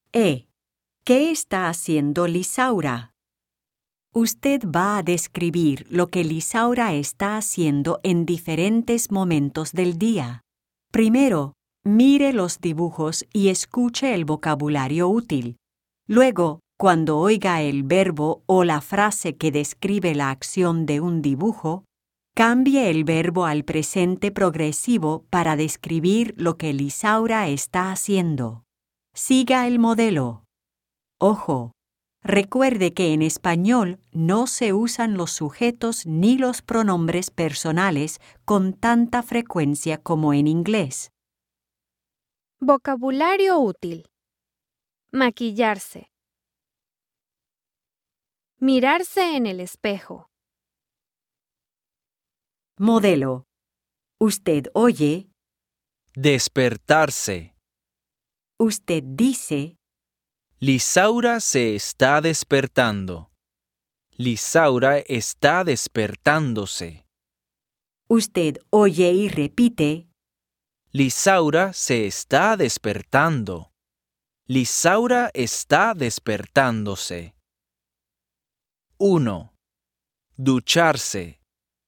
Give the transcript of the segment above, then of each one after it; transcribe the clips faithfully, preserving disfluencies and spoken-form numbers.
E. ¿Qué está haciendo Lisaura? Usted va a describir lo que Lisaura está haciendo en diferentes momentos del día. Primero, mire los dibujos y escuche el vocabulario útil. Luego, cuando oiga el verbo o la frase que describe la acción de un dibujo, cambie el verbo al presente progresivo para describir lo que Lisaura está haciendo. Siga el modelo. Ojo, recuerde que en español no se usan los sujetos ni los pronombres personales con tanta frecuencia como en inglés. Vocabulario útil. Maquillarse. Mirarse en el espejo. Modelo. Usted oye, Despertarse. usted dice, Lisaura se está despertando. Lisaura está despertándose. usted oye y repite, Lisaura se está despertando. Lisaura está despertándose. uno. Ducharse.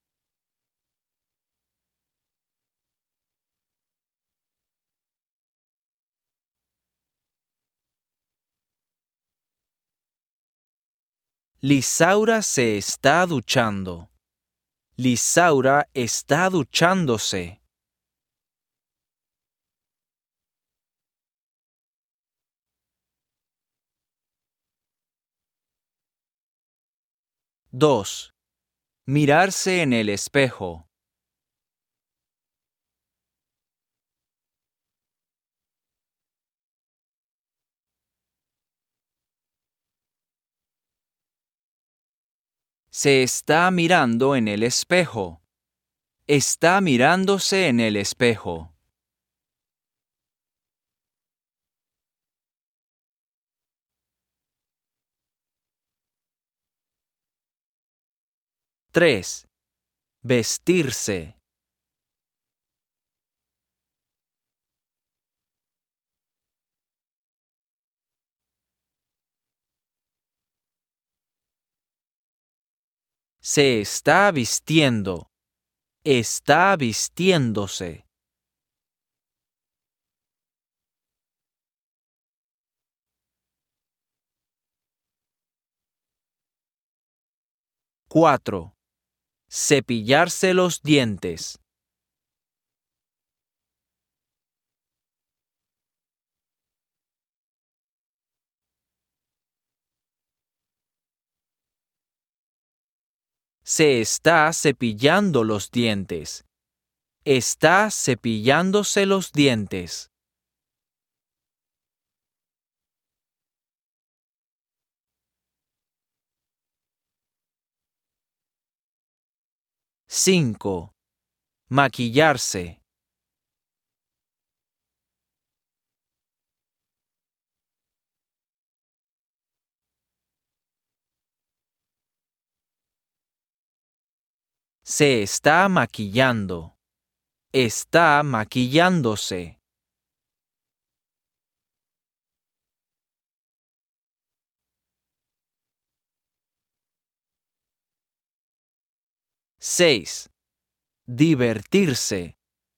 Lisaura se está duchando. Lisaura está duchándose. dos. Mirarse en el espejo. Se está mirando en el espejo. Está mirándose en el espejo. tres. Vestirse. Se está vistiendo. Está vistiéndose. cuatro. Cepillarse los dientes. Se está cepillando los dientes. Está cepillándose los dientes. cinco. Maquillarse. Se está maquillando. Está maquillándose. seis. Divertirse.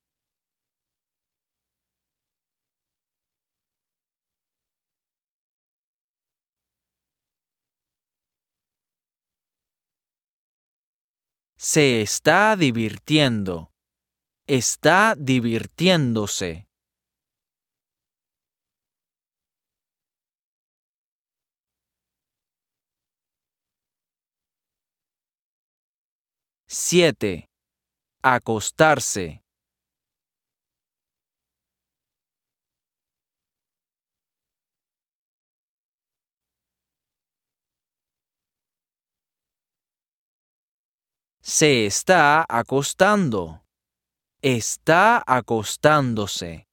Se está divirtiendo. Está divirtiéndose. siete. Acostarse. Se está acostando. Está acostándose.